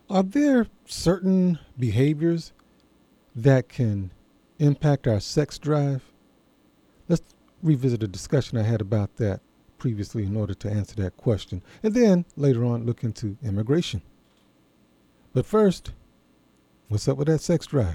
Are there certain behaviors that can impact our sex drive? Let's revisit a discussion I had about that previously in order to answer that question, and then later on look into immigration. But first, what's up with that sex drive?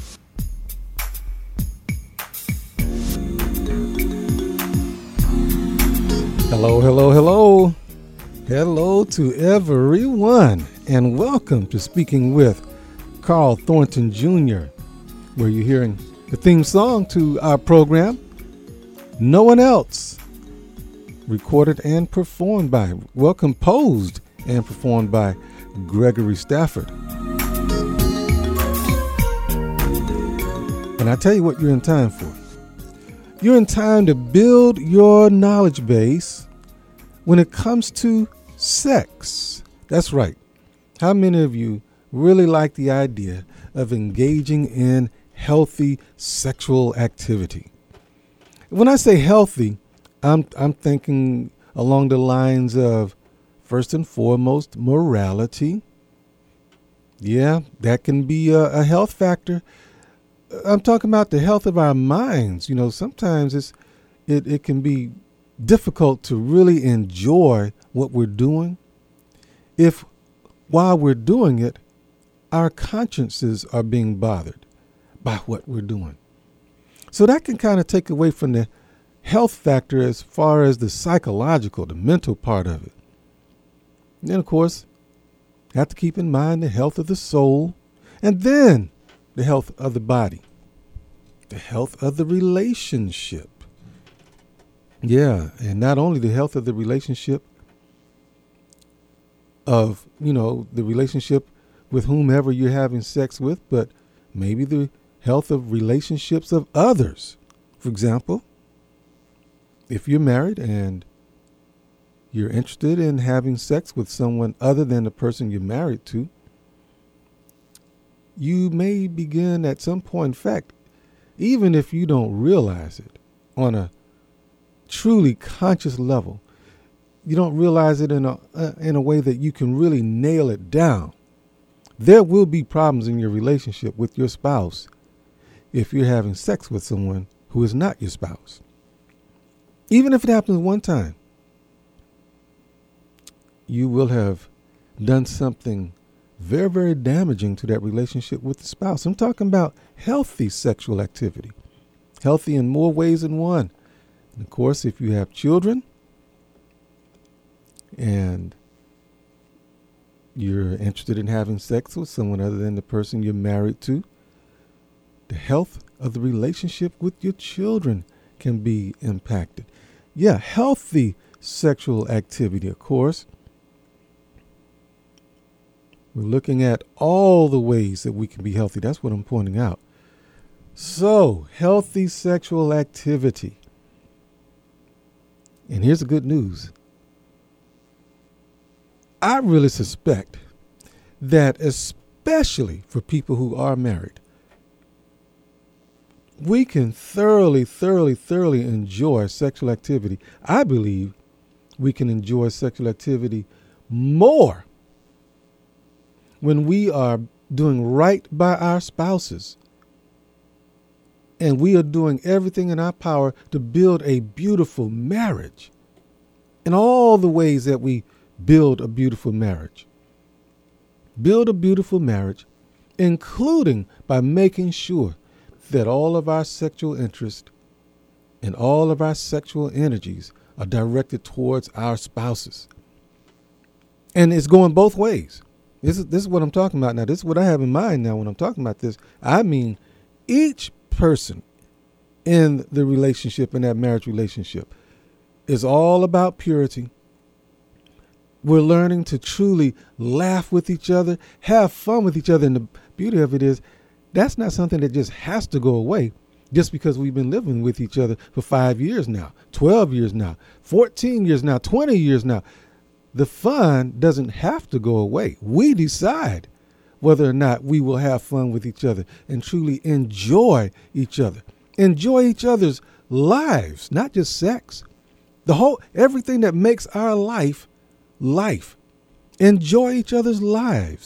Hello, hello, hello. Hello to everyone, and welcome to Speaking with Carl Thornton Jr., where you're hearing the theme song to our program, No One Else, recorded and performed by, well, composed and performed by Gregory Stafford. And I tell you what you're in time for. You're in time to build your knowledge base when it comes to sex. That's right. How many of you really like the idea of engaging in healthy sexual activity? When I say healthy, I'm thinking along the lines of, first and foremost, morality. Yeah, that can be a health factor. I'm talking about the health of our minds. You know, sometimes it can be difficult to really enjoy what we're doing if while we're doing it, our consciences are being bothered by what we're doing. So that can kind of take away from the health factor as far as the psychological, the mental part of it. And then, of course, have to keep in mind the health of the soul, and then the health of the body, the health of the relationship. Yeah, and not only the health of the relationship of, the relationship with whomever you're having sex with, but maybe the health of relationships of others. For example, if you're married and you're interested in having sex with someone other than the person you're married to, you may begin at some point, in fact, even if you don't realize it on a truly conscious level, you don't realize it in a way that you can really nail it down. There will be problems in your relationship with your spouse if you're having sex with someone who is not your spouse. Even if it happens one time, you will have done something very, very damaging to that relationship with the spouse. I'm talking about healthy sexual activity, healthy in more ways than one. And of course, if you have children and you're interested in having sex with someone other than the person you're married to, the health of the relationship with your children can be impacted. Yeah, healthy sexual activity, of course. We're looking at all the ways that we can be healthy. That's what I'm pointing out. So, healthy sexual activity. And here's the good news. I really suspect that especially for people who are married, we can thoroughly enjoy sexual activity. I believe we can enjoy sexual activity more when we are doing right by our spouses and we are doing everything in our power to build a beautiful marriage in all the ways that we build a beautiful marriage. Build a beautiful marriage, including by making sure that all of our sexual interest and all of our sexual energies are directed towards our spouses. And it's going both ways. This is what I'm talking about now. This is what I have in mind now when I'm talking about this. I mean, each person in the relationship, in that marriage relationship, is all about purity. We're learning to truly laugh with each other, have fun with each other. And the beauty of it is that's not something that just has to go away just because we've been living with each other for 5 years now, 12 years now, 14 years now, 20 years now. The fun doesn't have to go away. We decide whether or not we will have fun with each other and truly enjoy each other. Enjoy each other's lives, not just sex. Everything that makes our life. Enjoy each other's lives.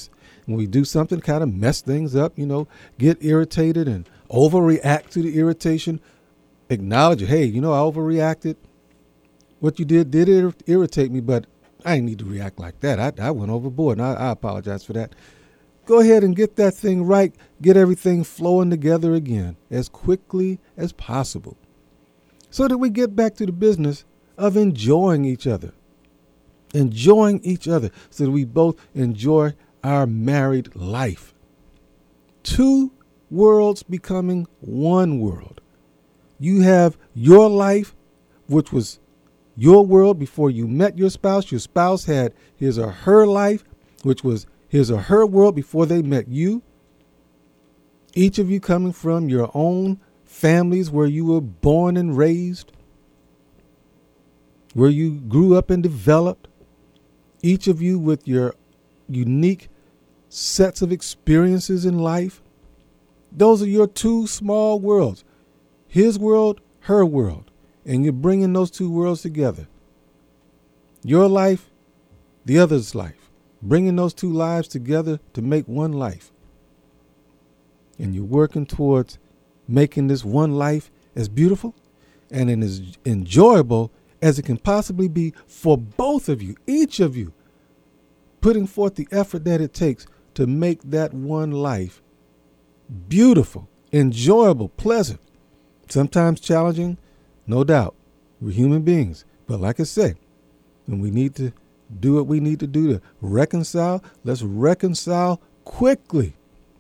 When we do something, kind of mess things up, get irritated and overreact to the irritation, acknowledge it. Hey, I overreacted. What you did irritate me, but I didn't need to react like that. I went overboard, and I apologize for that. Go ahead and get that thing right. Get everything flowing together again as quickly as possible so that we get back to the business of enjoying each other. Enjoying each other so that we both enjoy our married life. Two worlds becoming one world. You have your life, which was your world before you met your spouse. Your spouse had his or her life, which was his or her world before they met you. Each of you coming from your own families where you were born and raised, where you grew up and developed. Each of you with your unique sets of experiences in life. Those are your two small worlds. His world, her world. And you're bringing those two worlds together. Your life, the other's life. Bringing those two lives together to make one life. And you're working towards making this one life as beautiful and as enjoyable as it can possibly be for both of you, each of you, putting forth the effort that it takes to make that one life beautiful, enjoyable, pleasant, sometimes challenging, no doubt. We're human beings. But like I say, when we need to do what we need to do to reconcile, let's reconcile quickly.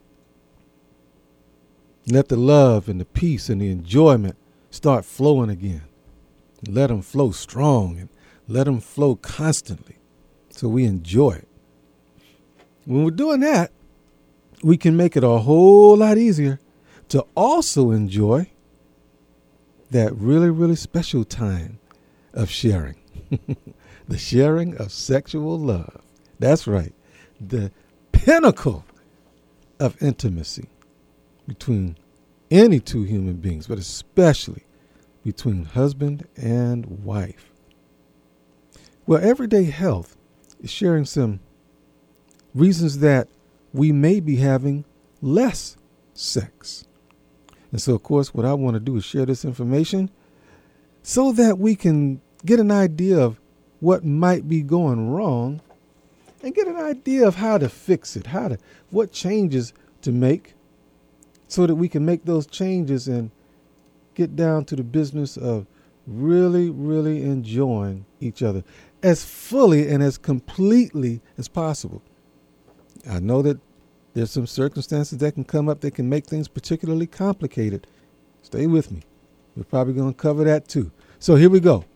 Let the love and the peace and the enjoyment start flowing again. Let them flow strong and let them flow constantly so we enjoy it. When we're doing that, we can make it a whole lot easier to also enjoy that really, really special time of sharing. The sharing of sexual love. That's right. The pinnacle of intimacy between any two human beings, but especially between husband and wife. Well, Everyday Health is sharing some reasons that we may be having less sex. And so, of course, what I want to do is share this information so that we can get an idea of what might be going wrong and get an idea of how to fix it, what changes to make so that we can make those changes and get down to the business of really, really enjoying each other as fully and as completely as possible. I know that there's some circumstances that can come up that can make things particularly complicated. Stay with me. We're probably going to cover that too. So here we go.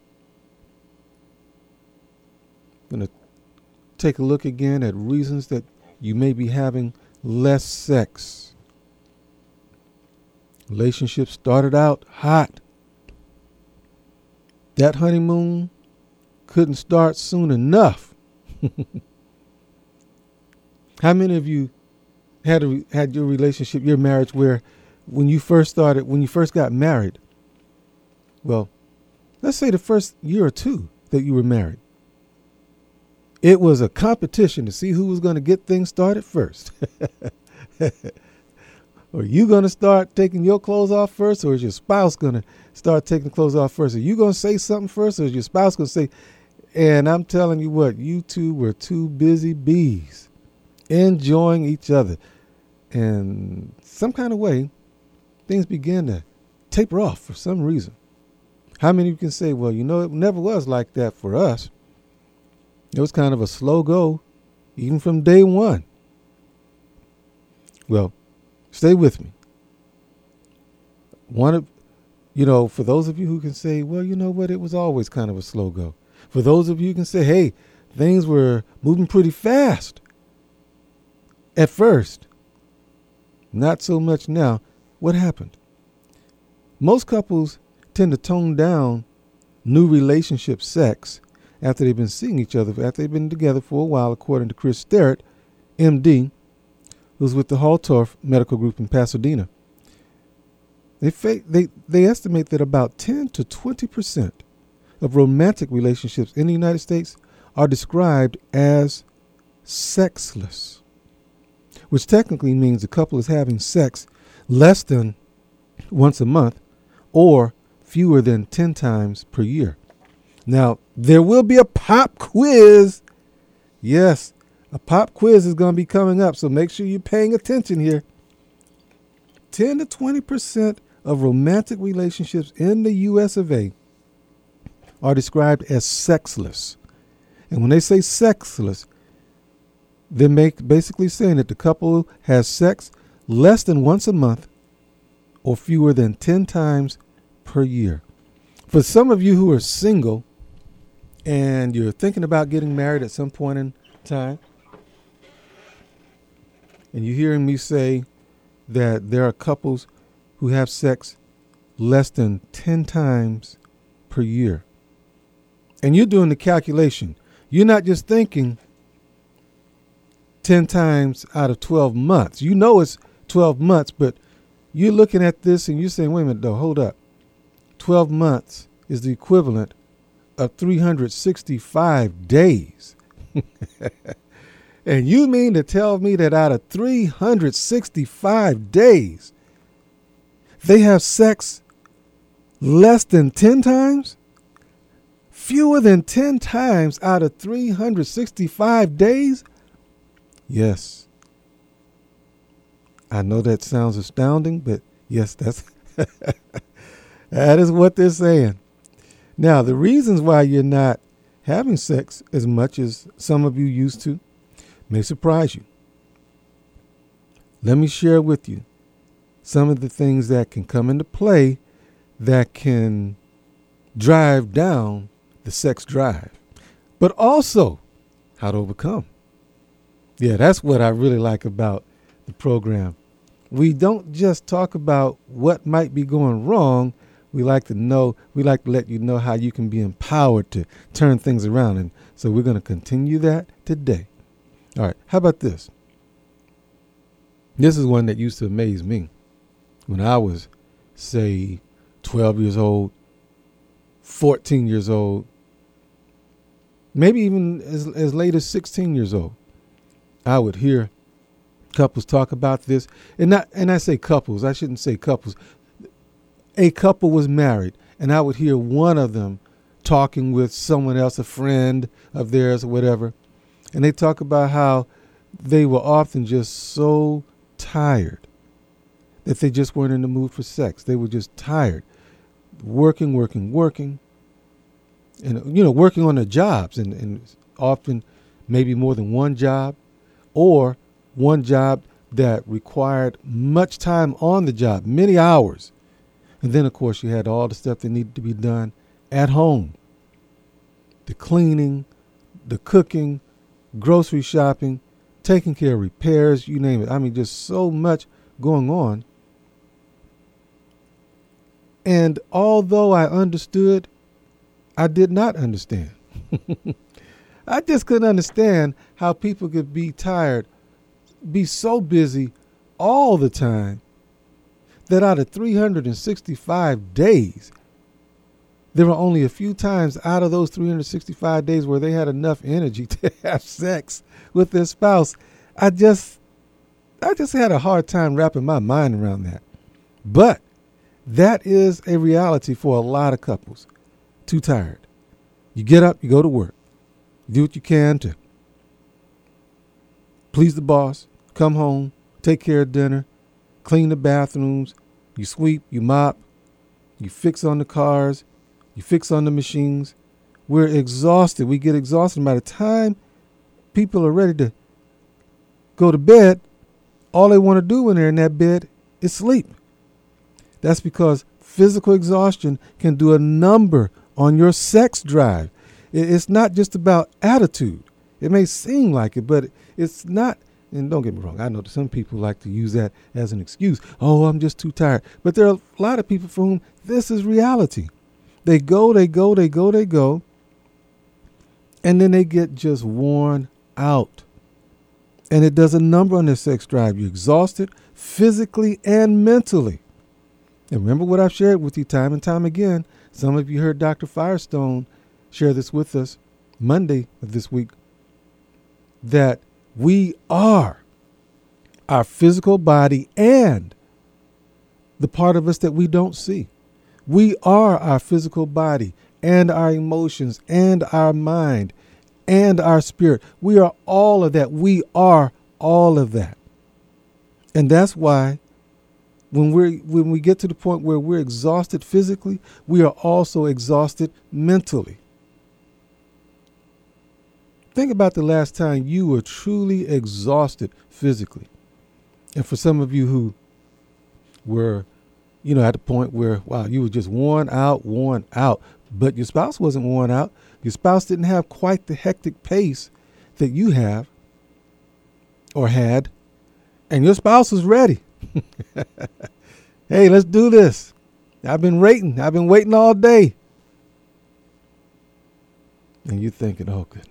I'm going to take a look again at reasons that you may be having less sex. Relationship started out hot. That honeymoon couldn't start soon enough. How many of you had your relationship, your marriage, where when you first got married, well, let's say the first year or two that you were married, it was a competition to see who was going to get things started first. Are you going to start taking your clothes off first, or is your spouse going to start taking clothes off first? Are you going to say something first, or is your spouse going to say? And I'm telling you what, you two were two busy bees enjoying each other. And some kind of way, things began to taper off for some reason. How many of you can say, well, it never was like that for us. It was kind of a slow go, even from day one. Well, stay with me. For those of you who can say, well, you know what, it was always kind of a slow go. For those of you who can say, hey, things were moving pretty fast at first. Not so much now. What happened? Most couples tend to tone down new relationship sex after they've been seeing each other, after they've been together for a while, according to Chris Sterrett, MD, who's with the Halltorf Medical Group in Pasadena. They estimate that about 10 to 20% of romantic relationships in the United States are described as sexless. which technically means the couple is having sex less than once a month or fewer than 10 times per year. Now, there will be a pop quiz. Yes, a pop quiz is going to be coming up, so make sure you're paying attention here. 10 to 20% of romantic relationships in the U.S. of A. are described as sexless. And when they say sexless, they're basically saying that the couple has sex less than once a month or fewer than 10 times per year. For some of you who are single and you're thinking about getting married at some point in time, and you're hearing me say that there are couples who have sex less than 10 times per year, and you're doing the calculation, you're not just thinking 10 times out of 12 months. You know it's 12 months, but you're looking at this and you're saying, wait a minute, though, hold up. 12 months is the equivalent of 365 days. And you mean to tell me that out of 365 days, they have sex less than 10 times? Fewer than 10 times out of 365 days? Yes. I know that sounds astounding, but yes, that is what they're saying. Now, the reasons why you're not having sex as much as some of you used to may surprise you. Let me share with you some of the things that can come into play that can drive down the sex drive, but also how to overcome. Yeah, that's what I really like about the program. We don't just talk about what might be going wrong. We like to let you know how you can be empowered to turn things around. And so we're going to continue that today. All right. How about this? This is one that used to amaze me when I was, say, 12 years old, 14 years old, maybe even as late as 16 years old. I would hear couples talk about this. And I say couples. I shouldn't say couples. A couple was married, and I would hear one of them talking with someone else, a friend of theirs or whatever. And they talk about how they were often just so tired that they just weren't in the mood for sex. They were just tired, working, and, working on their jobs and often maybe more than one job, or one job that required much time on the job, many hours. And then, of course, you had all the stuff that needed to be done at home. The cleaning, the cooking, grocery shopping, taking care of repairs, you name it. I mean, just so much going on. And although I understood, I did not understand. I just couldn't understand how people could be tired, be so busy all the time, that out of 365 days, there were only a few times out of those 365 days where they had enough energy to have sex with their spouse. I just had a hard time wrapping my mind around that. But that is a reality for a lot of couples. Too tired. You get up, you go to work. Do what you can to please the boss, come home, take care of dinner, clean the bathrooms, you sweep, you mop, you fix on the cars, you fix on the machines. We're exhausted. We get exhausted. By the time people are ready to go to bed, all they want to do when they're in that bed is sleep. That's because physical exhaustion can do a number on your sex drive. It's not just about attitude. It may seem like it, but it's not. And don't get me wrong, I know that some people like to use that as an excuse. Oh, I'm just too tired. But there are a lot of people for whom this is reality. They go, and then they get just worn out. And it does a number on their sex drive. You're exhausted physically and mentally. And remember what I've shared with you time and time again. Some of you heard Dr. Firestone share this with us Monday of this week, that we are our physical body and the part of us that we don't see. We are our physical body and our emotions and our mind and our spirit. We are all of that. We are all of that. And that's why when we get to the point where we're exhausted physically, we are also exhausted mentally. Think about the last time you were truly exhausted physically. And for some of you who were, at the point where, wow, you were just worn out, but your spouse wasn't worn out. Your spouse didn't have quite the hectic pace that you have or had, and your spouse was ready. Hey, let's do this. I've been waiting all day. And you're thinking, oh goodness.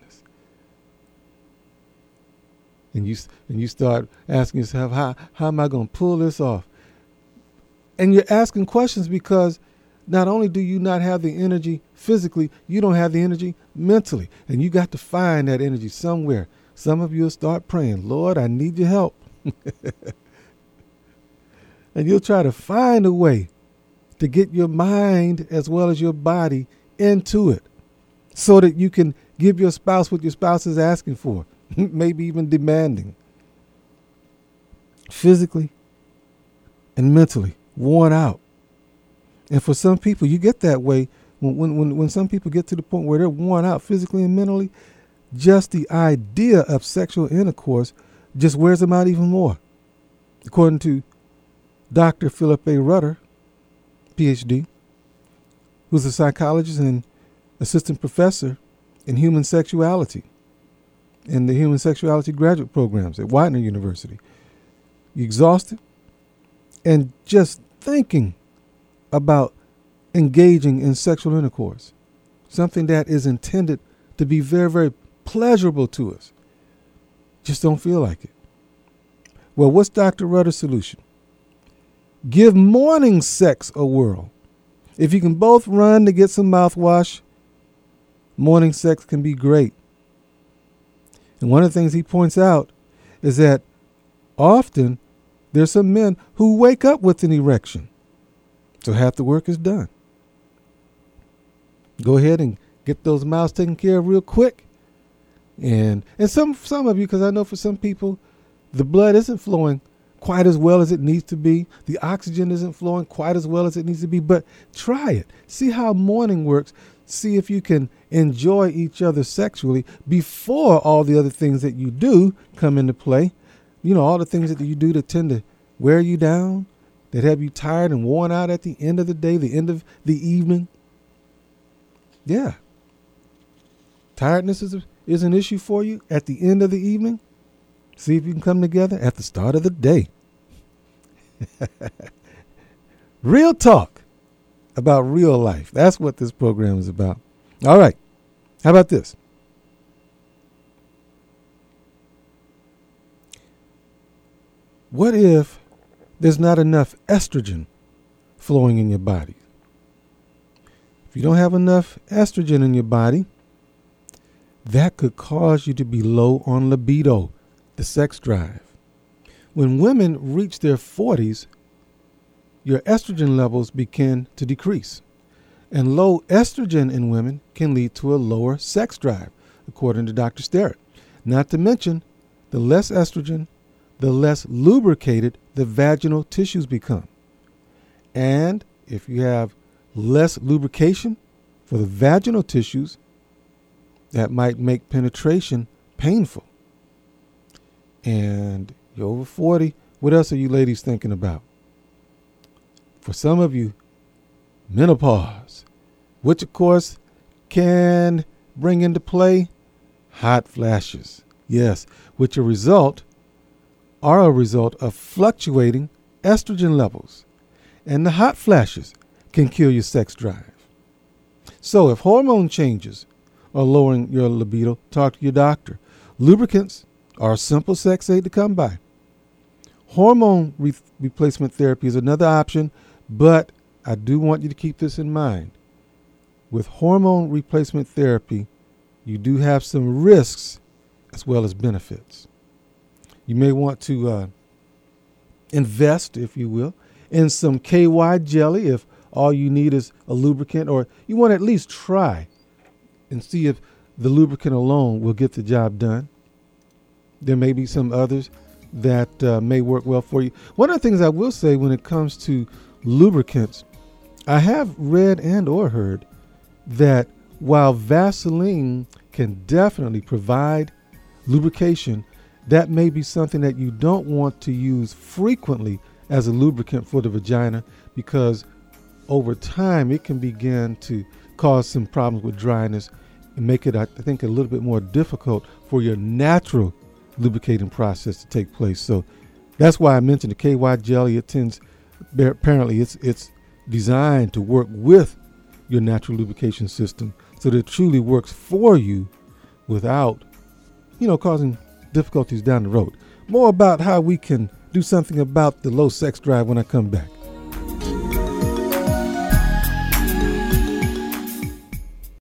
And you start asking yourself, how am I going to pull this off? And you're asking questions because not only do you not have the energy physically, you don't have the energy mentally. And you got to find that energy somewhere. Some of you will start praying, Lord, I need your help. And you'll try to find a way to get your mind as well as your body into it so that you can give your spouse what your spouse is asking for, maybe even demanding. Physically and mentally worn out. And for some people, you get that way when some people get to the point where they're worn out physically and mentally, just the idea of sexual intercourse just wears them out even more. According to Dr. Philip A. Rutter, PhD, who's a psychologist and assistant professor in human sexuality in the human sexuality graduate programs at Widener University. You're exhausted and just thinking about engaging in sexual intercourse, something that is intended to be very, very pleasurable to us. Just don't feel like it. Well, what's Dr. Rutter's solution? Give morning sex a whirl. If you can both run to get some mouthwash, morning sex can be great. And one of the things he points out is that often there's some men who wake up with an erection. So half the work is done. Go ahead and get those mouths taken care of real quick. And some of you, because I know for some people, the blood isn't flowing quite as well as it needs to be. The oxygen isn't flowing quite as well as it needs to be. But try it. See how morning works. See if you can enjoy each other sexually before all the other things that you do come into play. All the things that you do that tend to wear you down, that have you tired and worn out at the end of the day, the end of the evening. Yeah. Tiredness is an issue for you at the end of the evening. See if you can come together at the start of the day. Real talk about real life. That's what this program is about. All right. How about this? What if there's not enough estrogen flowing in your body? If you don't have enough estrogen in your body, that could cause you to be low on libido, the sex drive. When women reach their 40s, your estrogen levels begin to decrease. And low estrogen in women can lead to a lower sex drive, according to Dr. Sterrett. Not to mention, the less estrogen, the less lubricated the vaginal tissues become. And if you have less lubrication for the vaginal tissues, that might make penetration painful. And you're over 40. What else are you ladies thinking about? For some of you, menopause, which of course can bring into play hot flashes. Yes, which are a result of fluctuating estrogen levels. And the hot flashes can kill your sex drive. So if hormone changes are lowering your libido, talk to your doctor. Lubricants are a simple sex aid to come by. Hormone replacement therapy is another option, but I do want you to keep this in mind. With hormone replacement therapy, you do have some risks as well as benefits. You may want to invest, if you will, in some KY jelly if all you need is a lubricant, or you want to at least try and see if the lubricant alone will get the job done. There may be some others that may work well for you. One of the things I will say when it comes to lubricants, I have read and or heard that while Vaseline can definitely provide lubrication, that may be something that you don't want to use frequently as a lubricant for the vagina, because over time it can begin to cause some problems with dryness and make it, I think, a little bit more difficult for your natural lubricating process to take place. So that's why I mentioned the KY jelly. It tends, apparently it's designed to work with your natural lubrication system so that it truly works for you without, causing difficulties down the road. More about how we can do something about the low sex drive when I come back.